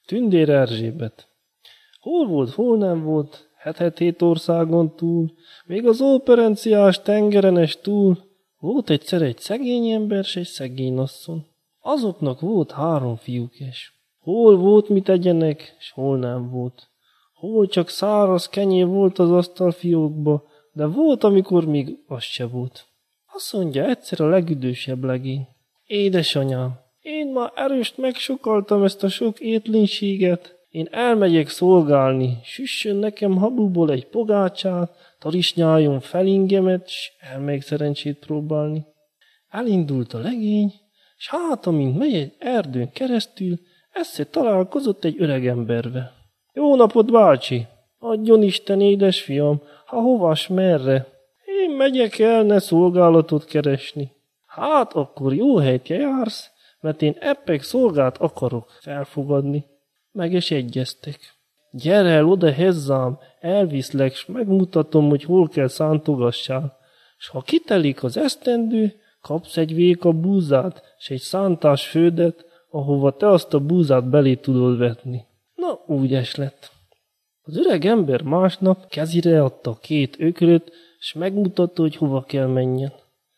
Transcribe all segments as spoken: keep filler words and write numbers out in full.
Tündér Erzsébet. Hol volt, hol nem volt, het-het-hét országon túl, még az óperenciás tengerenes túl, volt egyszer egy szegény ember, s egy szegény asszony. Azoknak volt három fiúkes. Hol volt mit egyenek, s hol nem volt. Hol csak száraz kenyér volt az asztalfiókba, de volt, amikor még az se volt. Azt mondja egyszer a legüdösebb legény. Édesanyám, én már erőst megsokaltam ezt a sok étlénységet. Én elmegyek szolgálni, süssön nekem habúból egy pogácsát, tarisnyáljon fel ingemet, s elmegyek szerencsét próbálni. Elindult a legény, s hát, amint megy egy erdőn keresztül, egyszer találkozott egy öreg embervel. Jó napot, bácsi! Adjon Isten, édesfiam, ha hovas merre? Én megyek el, ne szolgálatot keresni. Hát, akkor jó helyt jársz, mert én eppeg szolgát akarok felfogadni. Meg is egyeztek. Gyere el oda hozzám, elviszlek, s megmutatom, hogy hol kell szántogassál. S ha kitelik az esztendő, kapsz egy véka búzát, s egy szántás földet, ahova te azt a búzát belé tudod vetni. Na, úgyes lett. Az öreg ember másnap kezire adta két ökröt, s megmutatta, hogy hova kell menjen.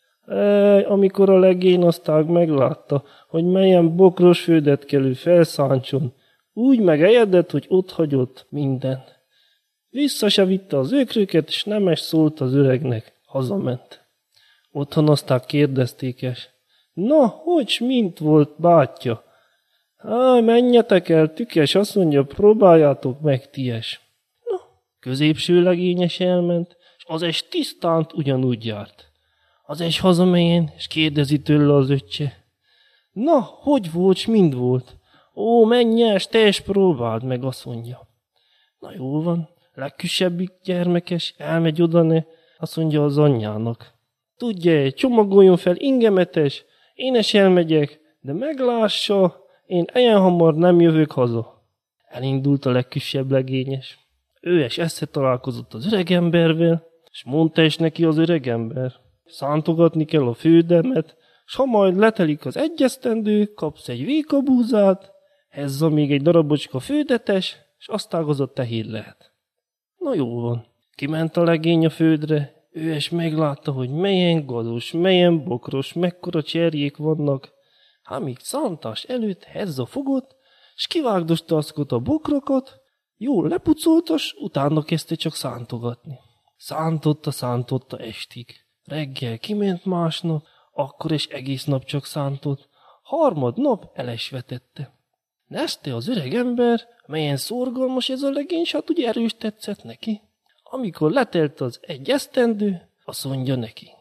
Ej, amikor a legény aztán meglátta, hogy melyen bokros földet kell ő felszántson, úgy megejedett, hogy ott hagyott minden. Vissza se vitte az ökröket, és nemes szólt az öregnek, hazament. Otthon aztán kérdeztékes. Na, hogy s mint volt, bátyja? Áj, menjetek el, tükes, azt mondja, próbáljátok meg, ties. Na, középső legényes elment, és az egy tisztánt ugyanúgy járt. Az egy hazamelyen, és kérdezi tőle az öccse. Na, hogy volt, s mind volt? Ó, menj el, s te is próbáld meg, azt mondja. Na jó van, legkisebbik gyermekes, elmegy oda ne, azt mondja az anyjának. Tudja, csomagoljon fel ingemetes, én is elmegyek, de meglássa, én ilyen hamar nem jövök haza. Elindult a legkisebb legényes. Ő is összetalálkozott az öregembervel, és mondta is neki az öregember. Szántogatni kell a fődemet, s ha majd letelik az egyesztendő, kapsz egy véka búzát, hezza még egy darabocska fődetes, és azt ágazott tehér lehet. Na jó van, kiment a legény a földre, ő is meglátta, hogy melyen gados, melyen bokros, mekkora cserjék vannak. Hát még szántás előtt hezza fogott, s kivágdosta azokat a bokrokat, jól lepucoltas, utána kezdte csak szántogatni. Szántotta, szántotta estig. Reggel kiment másnap, akkor is egész nap csak szántott. Harmad nap elesvetette. Neszte az öreg ember, melyen szorgalmas ez a legény, s hát ugye erős tetszett neki. Amikor letelt az egy esztendő, azt mondja neki.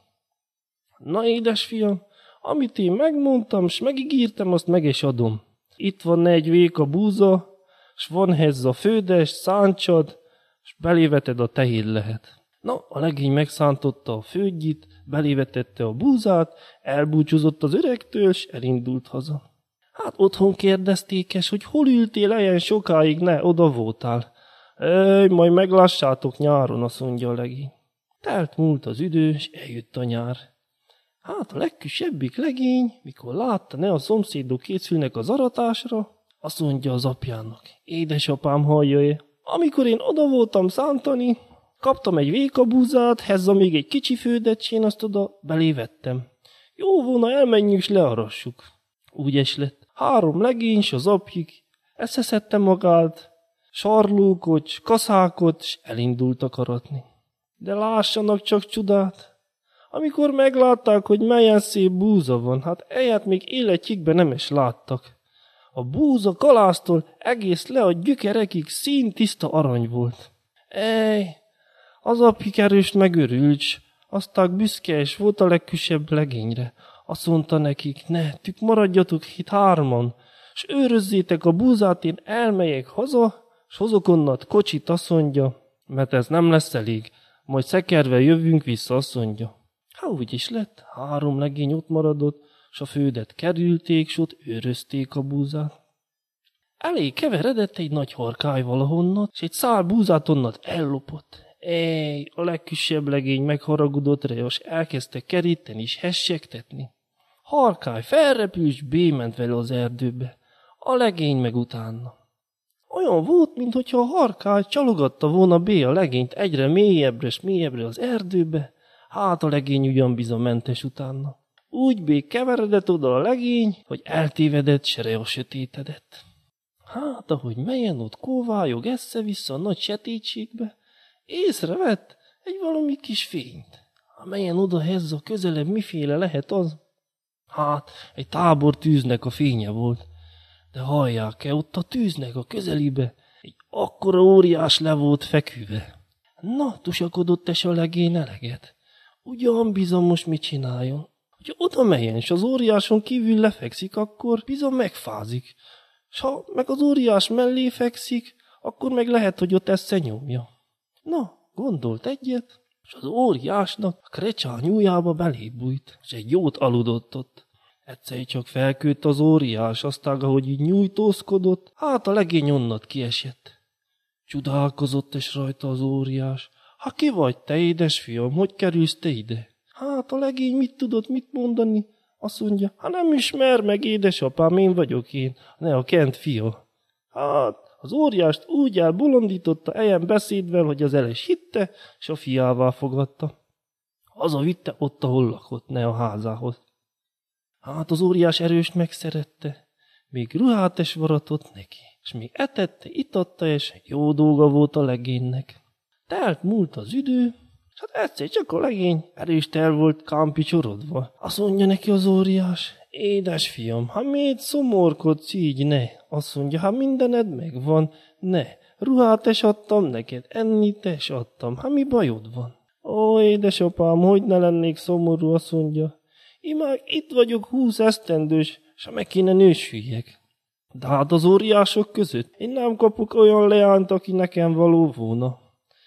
Na édesfiam, amit én megmondtam, s megígírtam, azt meg is adom. Itt van egy véka búza, s van hezza fődes, szántsad, s beléveted a tehér lehet. Na, a legény megszántotta a fődjit, belévetette a búzát, elbúcsúzott az öregtől, s elindult haza. Hát otthon kérdeztékes, hogy hol ültél ilyen sokáig, ne, oda voltál. Ej, majd meglássátok nyáron, azt mondja a legény. Telt múlt az idő, s eljött a nyár. Hát a legkisebbik legény, mikor látta, ne a szomszédok készülnek az aratásra, azt mondja az apjának. Édesapám, hallja-e? Amikor én oda voltam szántani, kaptam egy véka búzát, hezza még egy kicsi földet, s én azt oda belévettem. Jó volna, elmenjünk, s learassuk. Úgy is lett. Három legény, s az apjuk eszeszedte magát, sarlókot, s kaszákot, s elindultak aratni. De lássanak csak csodát! Amikor meglátták, hogy melyen szép búza van, hát elját még életjükben nem is láttak. A búza kalásztól egész le a gyökerekig színtiszta arany volt. Ej, az apjuk erőst megörült, aztán büszke is volt a legkisebb legényre. Azt mondta nekik, ne, tük maradjatok itt hárman, s őrözzétek a búzát, én elmegyek haza, s hozok onnat kocsit, azt mondja, mert ez nem lesz elég, majd szekervel jövünk vissza, azt mondja. Hát úgy is lett, három legény ott maradott, s a földet kerülték, s ott őrözték a búzát. Elég keveredett egy nagy harkály valahonnat, s egy szál búzát onnat ellopott. Ej, a legkisebb legény megharagudott rá, és elkezdte keríteni és hessegtetni. Harkály felrepült, s bément vele az erdőbe. A legény meg utána. Olyan volt, mintha a harkály csalogatta volna bé a legényt egyre mélyebbre és mélyebbre az erdőbe, hát a legény ugyan bizony mentes utána. Úgy bé keveredett oda a legény, hogy eltévedett, sere a sötétedett. Hát, ahogy melyen ott kóvályog esze-vissza a nagy sötétségbe, észrevett egy valami kis fényt, amelyen oda hezza közelebb miféle lehet az. Hát, egy tábor tűznek a fénye volt, de hallják-e, ott a tűznek a közelibe egy akkora óriás le volt feküve. Na, tusakodott es a legény eleget. Ugyan bizony most mit csináljon? Hogyha oda melyen, s az óriáson kívül lefekszik, akkor bizony megfázik. S ha meg az óriás mellé fekszik, akkor meg lehet, hogy ott esze nyomja. Na, gondolt egyet, s az óriásnak a krecsán nyújába belébújt, s egy jót aludott ott. Egyszer csak felkőtt az óriás, aztán, ahogy így nyújtózkodott, hát a legény onnat kiesett. Csodálkozott és rajta az óriás. Ha ki vagy te, édesfiam, hogy kerülsz te ide? Hát a legény mit tudott mit mondani? Azt mondja, ha nem ismer meg, édesapám, én vagyok én, ne a Kent fia. Hát az óriást úgy elbolondította ejen beszédvel, hogy az eles hitte, s a fiává fogadta. Hazavitte ott, ahol lakott, ne a házához. Hát az óriás erőst megszerette, még ruhát es varatott neki, és még etette, itatta, és jó dolga volt a legénynek. Telt múlt az idő, és hát egyszer csak a legény erőst el volt kámpicsorodva. Azt mondja neki az óriás, édes fiam, ha miért szomorkodsz így, ne? Azt mondja, ha mindened megvan, ne. Ruhát es adtam neked, ennit es adtam, ha mi bajod van? Ó, édesapám, hogy ne lennék szomorú, azt mondja. Imák, itt vagyok húsz esztendős, s meg kéne nősüljek. De hát az óriások között én nem kapok olyan leányt, aki nekem való volna.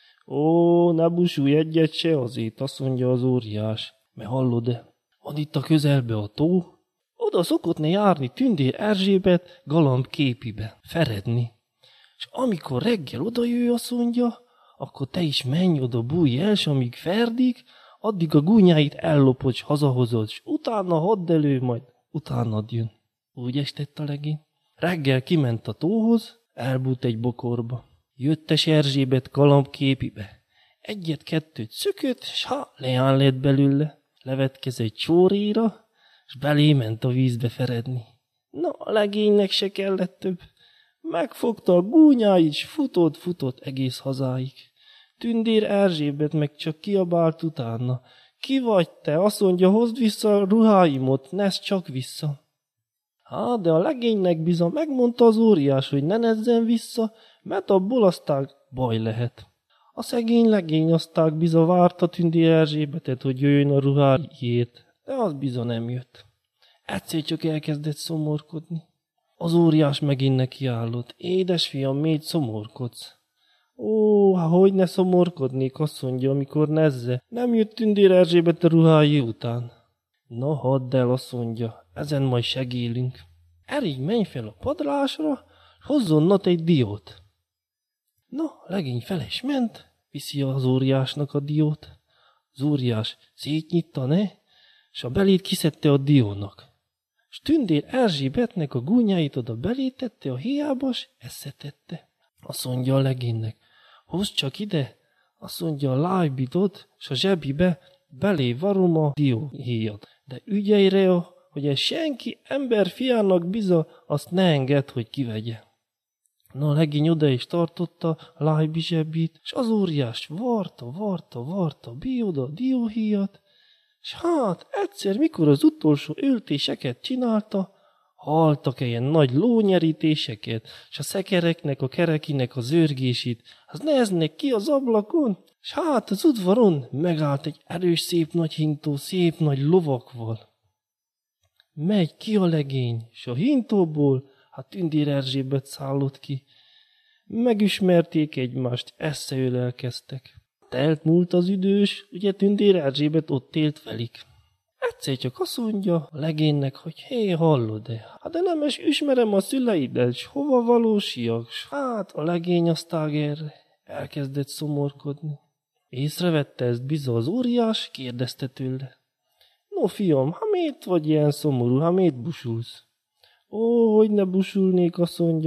Ó, ne busulj egyet se azért, azt mondja az óriás. Mert hallod-e, van itt a közelbe a tó? Oda szokott ne járni Tündér Erzsébet galamb képibe, feredni. És amikor reggel odajöjj, azt mondja, akkor te is menj oda, bújj el, s amíg ferdik, addig a gúnyáit ellopod, s hazahozod, s utána hadd elő, majd utánad jön. Úgy estett a legény. Reggel kiment a tóhoz, elbújt egy bokorba. Jöttes Erzsébet galamb képibe. Egyet-kettőt szökött, s ha, leán lett belőle. Levetkez egy csóréra, s belé ment a vízbe feredni. Na, a legénynek se kellett több. Megfogta a gúnyáit, s futott-futott egész hazáig. Tündér Erzsébet meg csak kiabált utána. Ki vagy te? Azt mondja, hozd vissza a ruháimot, nesz csak vissza. Hát, de a legénynek bizony megmondta az óriás, hogy ne nezzen vissza, mert abból aztán baj lehet. A szegény legény aztán bizony várta Tündér Erzsébetet, hogy jöjjön a ruhájét, de az bizony nem jött. Egyszer csak elkezdett szomorkodni. Az óriás megint nekiállott. Édesfiam, miért szomorkodsz? Ó, hát hogy ne szomorkodnék, azt mondja, amikor nezze. Nem jött Tündér Erzsébet a ruhái után. Na, hadd el, azt mondja, ezen majd segélünk. Elég menj fel a padlásra, hozzon nat egy diót. Na, legény feles ment, viszi az óriásnak a diót. Az óriás szétnyitta, ne? S a belét kiszedte a diónak. S Tündér Erzsébetnek a gúnyáit oda belétette a héjába, s eszetette. Azt mondja a legénynek, hozd csak ide, azt mondja a lájbidot, s a zsebibe belé varom a dióhéjat. De ügyelj rá, hogy ez senki ember fiának biza, azt ne engedd, hogy kivegye. Na, a legény oda is tartotta a lájbi zsebit, s az óriás varta, varta, varta, bioda a dióhéjat, s hát egyszer, mikor az utolsó öltéseket csinálta, haltak ilyen nagy lónyerítéseket, s a szekereknek, a kerekinek a zörgését, az néznek ki az ablakon, s hát az udvaron megállt egy erős, szép nagy hintó, szép nagy lovakval. Megy ki a legény, s a hintóból, hát Tündér Erzsébet szállott ki. Megismerték egymást, összeölelkeztek. Telt múlt az idős, ugye Tündér Erzsébet ott élt velik. Egyszer csak azt mondja a legénynek, hogy hé, hallod-e? Hát de nem is ismerem a szüleidet, s hova valósiak? Hát a legény aztán erre elkezdett szomorkodni. Észrevette ezt bizony az óriás, kérdezte tőle. No, fiam, ha miért vagy ilyen szomorú, ha miért busulsz? Ó, hogy ne busulnék, azt mondja.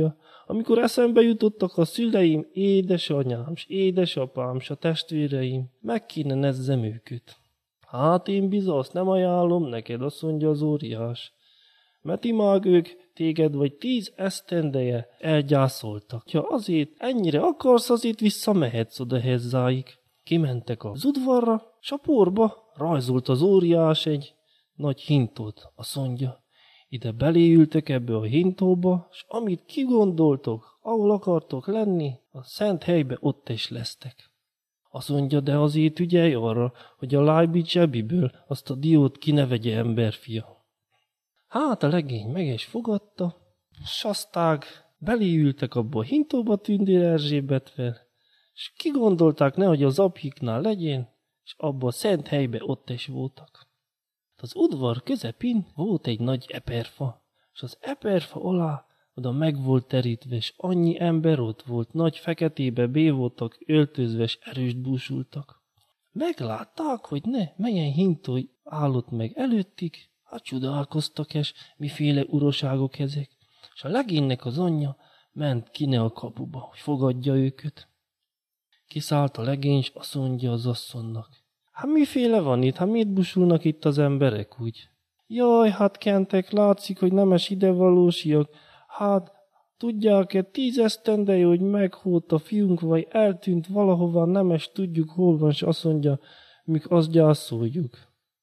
amikor eszembe jutottak a szüleim, édesanyám, s édesapám, s a testvéreim, meg kéne nezzem őket. Hát én bizony azt nem ajánlom neked, azt mondja az óriás, mert imág ők téged vagy tíz esztendeje elgyászoltak. Ha azért ennyire akarsz, azért visszamehetsz oda hozzáig. Kimentek az udvarra, s a porba rajzolt az óriás egy nagy hintót, azt mondja. Ide beléültek ebbe a hintóba, s amit kigondoltok, ahol akartok lenni, a szent helybe ott is lesztek. Azt mondja, de azért ügyelj arra, hogy a lájbi zsebiből azt a diót kinevegye emberfia. Hát a legény meg is fogadta, s aztán beléültek abba a hintóba Tündér Erzsébetvel, s kigondolták, nehogy az apjiknál legyen, és abba a szent helybe ott is voltak. Az udvar közepén volt egy nagy eperfa, és az eperfa alá oda meg volt terítve, és annyi ember ott volt, nagy feketébe bé voltak, öltözve, és erőst búsultak. Meglátták, hogy ne, melyen hintó állott meg előttik, hát csodálkoztak, és miféle uraságok ezek, és a legénynek az anyja ment kine a kapuba, hogy fogadja őket. Kiszállt a legény, és azt mondja az asszonynak. Hát miféle van itt? Hát miért busulnak itt az emberek úgy? Jaj, hát kentek, látszik, hogy nemes idevalósiak. Hát, tudják-e, tíz esztendeje, hogy meghólt a fiunk, vagy eltűnt valahova, nemes, tudjuk, hol van, és azt mondja, míg azt gyászoljuk.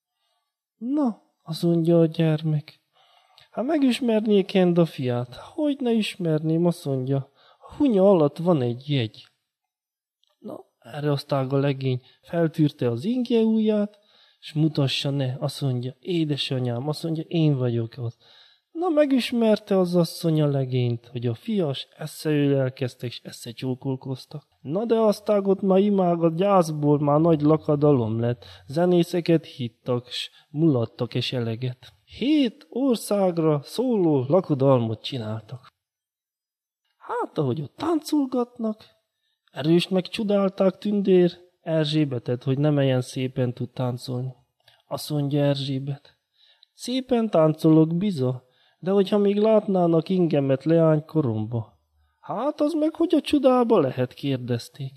Na, azt mondja a gyermek. Hát megismernék én a fiát. Hogy ne ismerném, azt mondja. A hunya alatt van egy jegy. Na, erre aztán a legény feltűrte az ingje ujját, és mutassa ne, azt mondja, édesanyám, azt mondja, én vagyok az. Na, megismerte az asszony a legényt, hogy a fias eszeül elkezdtek, és esze csókolkoztak. Na, de aztán ott már imág a gyászból már nagy lakadalom lett, zenészeket hittak, s mulattak és eleget. Hét országra szóló lakodalmot csináltak. Hát, ahogy ott táncolgatnak, erőst megcsodálták Tündér Erzsébetet, hogy nem ilyen szépen tud táncolni. Azt mondja Erzsébet, szépen táncolok biza, de hogyha még látnának ingemet leánykoromba. Hát az meg hogy a csodába lehet, kérdezték.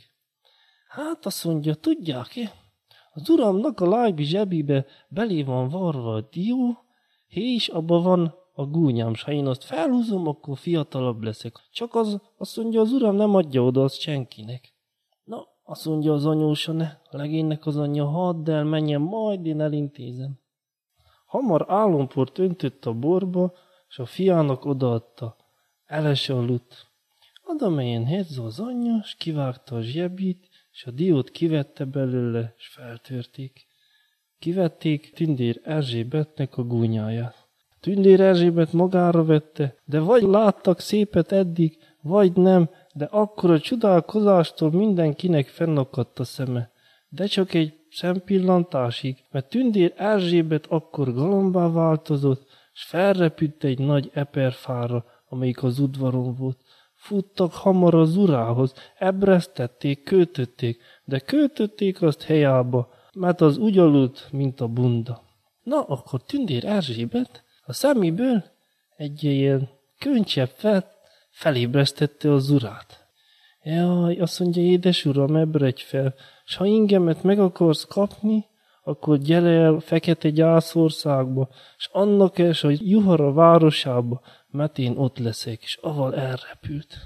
Hát azt mondja, tudják-e? Az uramnak a lájbi zsebébe belé van varva a dió, és abban van a gúnyám, s ha én azt felhúzom, akkor fiatalabb leszek. Csak az, azt mondja, az uram nem adja oda azt senkinek. Na, azt mondja az anyósa, ne, a legénynek az anyja, hadd el, menjen, majd én elintézem. Hamar álomport öntött a borba, s a fiának odaadta. Elese aludt. Oda melyen hedze az anyja, s kivágta a zsebét, s a diót kivette belőle, s feltörték. Kivették Tündér Erzsébetnek a gúnyáját. Tündér Erzsébet magára vette, de vagy láttak szépet eddig, vagy nem, de akkor a csodálkozástól mindenkinek fennakadt a szeme. De csak egy szempillantásig, mert Tündér Erzsébet akkor galombá változott, s felrepült egy nagy eperfára, amelyik az udvaron volt. Futtak hamar az urához, ebresztették, költötték, de költötték azt helyába, mert az úgy aludt, mint a bunda. Na, akkor Tündér Erzsébet a szeméből egy ilyen könycsepp fel, felébresztette az urát. Jaj, azt mondja, édes uram, ébredj fel, s ha ingemet meg akarsz kapni, akkor gyere el fekete gyászországba, s annak es a Juhara városába, mert én ott leszek, és aval elrepült.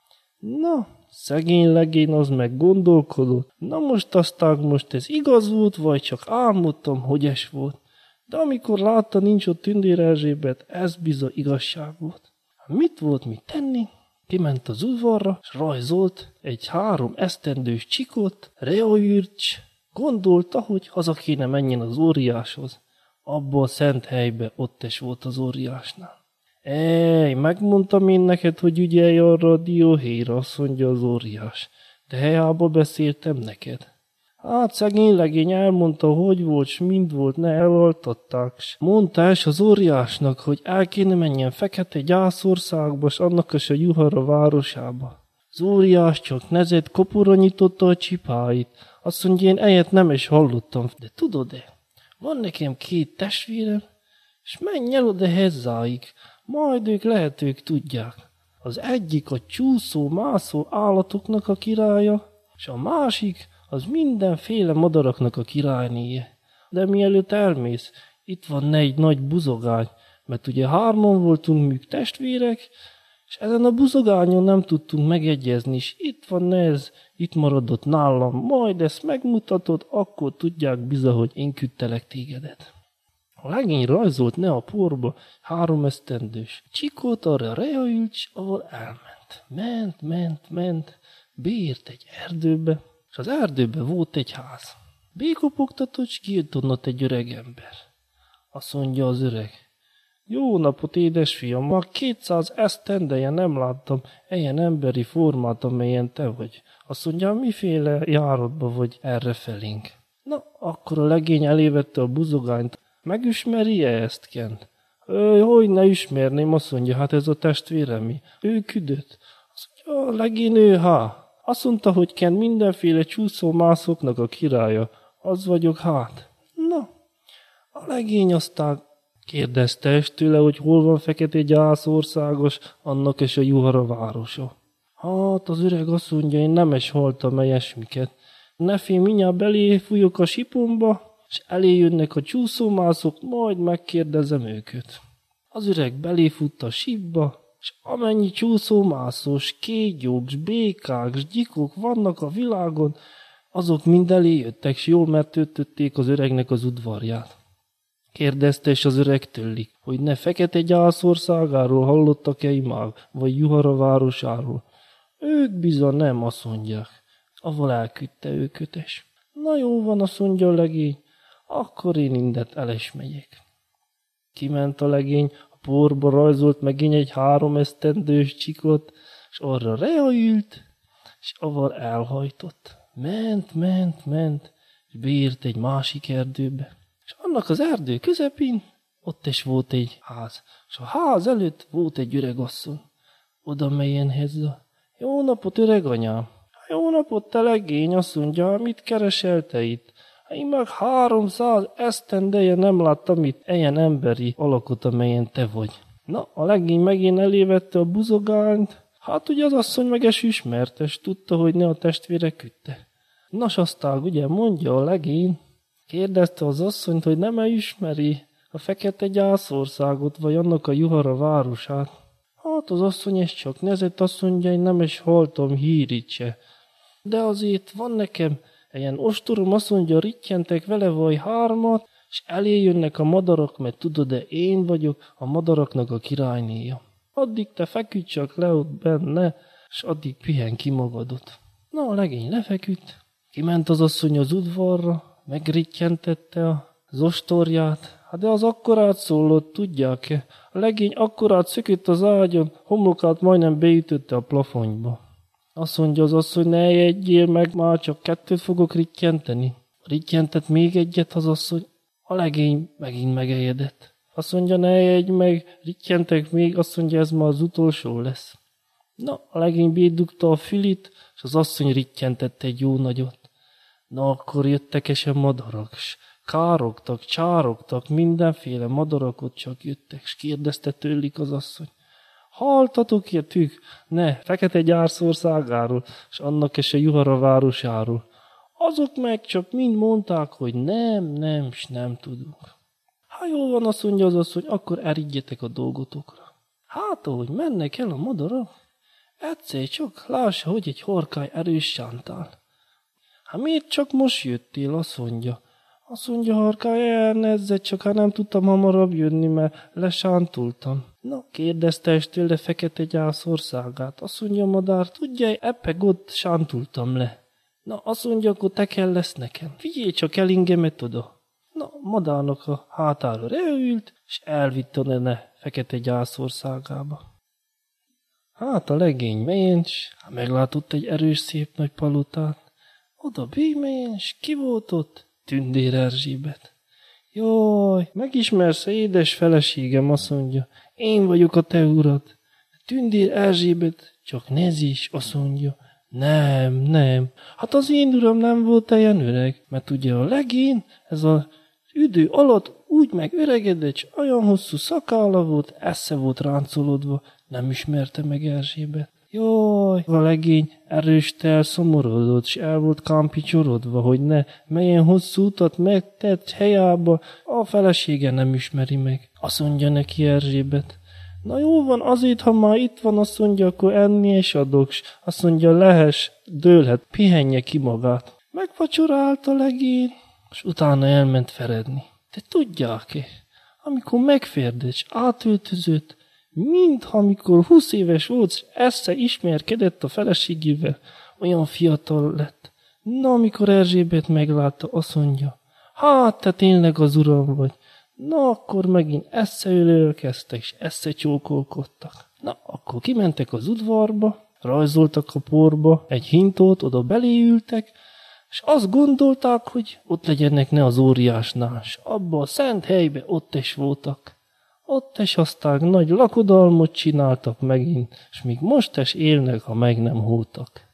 Na, szegény legény az meg gondolkodott, na most aztán most ez igaz volt, vagy csak álmodtam, hogy es volt. De amikor látta, nincs ott Tündér Erzsébet, ez bizony igazság volt. Mit volt mit tenni? Kiment az udvarra, s rajzolt egy három esztendős csikot, reaürcs, gondolta, hogy haza kéne menjen az óriáshoz. Abba a szent helybe ott is volt az óriásnál. Ej, megmondtam én neked, hogy ügyelj arra a dióhéjra, azt mondja az óriás. De helyába beszéltem neked. Hát szegény legény elmondta, hogy volt, s mind volt, ne elaltatták. Mondta is az óriásnak, hogy el kéne menjen fekete gyászországba, s annak is a Juhara városába. Az óriás csak nezett, kopora nyitotta a csipáit. Azt mondja, én ilyet nem is hallottam. De tudod-e, van nekem két testvérem, s menj el oda hozzáig, majd ők lehet, ők tudják. Az egyik a csúszó-mászó állatoknak a királya, és a másik az mindenféle madaraknak a királynéje. De mielőtt elmész, itt van egy nagy buzogány, mert ugye hárman voltunk műk testvérek, és ezen a buzogányon nem tudtunk megegyezni, és itt van ez, itt maradott nálam, majd ezt megmutatod, akkor tudják biza, hogy én küldtelek tégedet. A legény rajzolt ne a porba három esztendős csikót, arra Rea ült, s ahol elment. Ment, ment, ment, beért egy erdőbe, és az erdőbe volt egy ház. Békopogtatott, s kijött onnat egy öreg ember. Azt mondja az öreg: jó napot, édesfiam, már kétszáz esztendeje nem láttam ilyen emberi formát, amelyen te vagy. Azt mondja, miféle járatba vagy errefelénk. Na, akkor a legény elévette a buzogányt. Megismeri-e ezt, Kent? Ő, hogy ne ismerném, azt mondja, hát ez a testvéremi. Ő küldött. Azt mondja, a legény ő, há. Azt mondta, hogy Kent mindenféle csúszómászoknak a királya. Az vagyok, hát. Na, a legény aztán kérdezte est tőle, hogy hol van Fekete Gyász országos, annak és a Juhara városa. Hát az öreg azt mondja, én nem is haltam ilyesmiket. Ne félj, mindjárt belé fújok a sipomba, és elé jönnek a csúszómászok, majd megkérdezem őket. Az öreg beléfut a sípba, és amennyi csúszómászós, kégyók, s békák, s gyikok vannak a világon, azok mind elé jöttek, s jól megtöltötték az öregnek az udvarját. Kérdezte is az öreg tőlik, hogy ne Fekete Gyász országáról hallottak-e már, vagy Juhara városáról. Ők bizony nem, azt mondják. Avval elküldte őket is. Na jó van, azt mondja a legény, akkor én indet el is megyek. Kiment a legény, a porba rajzolt megint egy három esztendős csikot, és arra Rea ült, és avval elhajtott. Ment, ment, ment, és beért egy másik erdőbe. És annak az erdő közepén ott is volt egy ház, és a ház előtt volt egy öreg asszony. Oda melyen hezza. Jó napot, öreg anyám! Jó napot, te legény, azt mondja, mit keresel te itt? Én meg háromszáz esztendeje nem láttam itt ilyen emberi alakot, amelyen te vagy. Na, a legény megint elévette a buzogányt, hát ugye az asszony meg es ismertes, tudta, hogy ne a testvére küldte. Nos, aztán ugye mondja a legény, kérdezte az asszonyt, hogy nem ismeri a Fekete Gyász országot, vagy annak a Juhara városát. Hát az asszony ezt csak nezett, azt mondja, én nem is haltam hírit se. De azért van nekem ilyen ostorom, azt mondja, rittyentek vele vagy hármat, és elé jönnek a madarak, mert tudod, de én vagyok a madaraknak a királynéja. Addig te feküdj csak le ott benne, és addig pihen ki magadot. Na, a legény lefeküdt, kiment az asszony az udvarra, megriccsentette az ostorját, hát de az akkorát szólott, tudják-e? A legény akkorát szökött az ágyon, homlokát majdnem beütötte a plafonyba. Azt mondja az asszony, ne egyél meg, már csak kettőt fogok rittyenteni. Rittyentett még egyet az asszony, a legény megint megejedett. Azt mondja, ne egy meg, rittyentek még, azt mondja, ez már az utolsó lesz. Na, a legény bédugta a fülit, és az asszony rittyentette egy jó nagyot. Na, akkor jöttek esen madarak, s károgtak, csárogtak, mindenféle madarak ott csak jöttek, s kérdezte tőlik az asszony. Haltatok jöttük? Ne, Fekete Gyász országáról, s annak és a Juhara városáról. Azok meg csak mind mondták, hogy nem, nem, s nem tudunk. Ha jól van, azt mondja az asszony, akkor eriggyetek a dolgotokra. Hát, ahogy mennek el a madarak, egyszer csak lássa, hogy egy horkály erős sántál. Hát miért csak most jöttél, azt mondja. Azt mondja, harkály, elnezzed, csak hát nem tudtam hamarabb jönni, mert lesántultam. Na, kérdezte is tőle Fekete Gyász országát. Azt mondja a madár, tudja, eppeg ott sántultam le. Na, azt mondja, akkor te kell lesz nekem. Figyelj csak el ingemet oda. Na, madárnak a hátára reült, és elvitte ne Fekete Gyász országába. Hát a legény mélyen, s meglátott egy erős szép nagy palotát. Oda bémélyen, s ki volt ott? Tündér Erzsébet. Jaj, megismersz, édes feleségem, azt mondja, én vagyok a te urad. Tündér Erzsébet, csak nézz is, azt mondja, nem, nem, hát az én uram nem volt ilyen öreg, mert ugye a legény, ez az üdő alatt úgy megöregedett, s olyan hosszú szakálla volt, esze volt ráncolódva, Nem ismerte meg Erzsébet. Jaj, a legény erőst elszomorodott, s el volt kámpicsorodva, hogy ne melyen hosszú utat megtett helyába, a felesége nem ismeri meg. Azt mondja neki Erzsébet. Na jó van, azért, ha már itt van, azt mondja, akkor enni és adok, s azt mondja, lehes, dőlhet, pihenje ki magát. Megvacsorált a legény, és utána elment feredni. De tudják-e, amikor megférdett, s átöltözött, mintha amikor húsz éves volt, és esze ismerkedett a feleségével, olyan fiatal lett. Na, amikor Erzsébet meglátta, azt mondja, hát te tényleg az uram vagy. Na, akkor megint eszeölölkeztek, és eszecsókolkodtak. Na, akkor kimentek az udvarba, rajzoltak a porba egy hintót, oda beléültek, és azt gondolták, hogy ott legyenek ne az óriásnál, és abba a szent helybe ott is voltak. Ott is aztán nagy lakodalmot csináltak megint, és még most is élnek, ha meg nem hótak.